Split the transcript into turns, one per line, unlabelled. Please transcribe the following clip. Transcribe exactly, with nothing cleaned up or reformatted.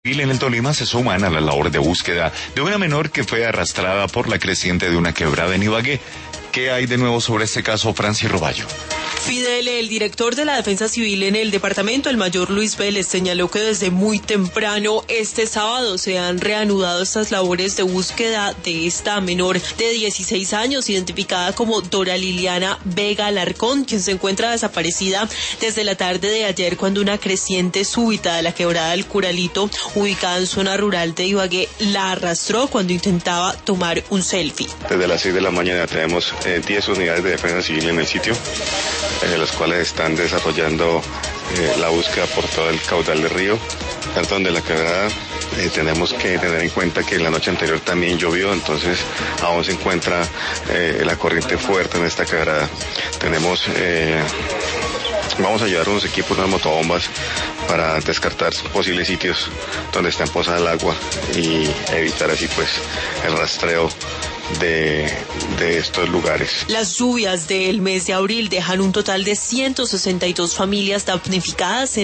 En el Tolima se suman a la labor de búsqueda de una menor que fue arrastrada por la creciente de una quebrada en Ibagué. ¿Qué hay de nuevo sobre este caso, Francis Roballo?
Fidel, el director de la Defensa Civil en el departamento, el mayor Luis Vélez, señaló que desde muy temprano este sábado se han reanudado estas labores de búsqueda de esta menor de dieciséis años, identificada como Dora Liliana Vega Alarcón, quien se encuentra desaparecida desde la tarde de ayer cuando una creciente súbita de la quebrada del Curalito, ubicada en zona rural de Ibagué, la arrastró cuando intentaba tomar un selfie.
Desde las seis de la mañana tenemos eh, diez unidades de Defensa Civil en el sitio, eh, los cuales están desarrollando eh, la búsqueda por todo el caudal del río, perdón, de la quebrada. Eh, tenemos que tener en cuenta que la noche anterior también llovió, entonces aún se encuentra eh, la corriente fuerte en esta quebrada. Tenemos, eh, vamos a llevar unos equipos, unas motobombas para descartar posibles sitios donde está posada el agua y evitar así pues el rastreo De, de estos lugares.
Las lluvias del mes de abril dejan un total de ciento sesenta y dos familias damnificadas en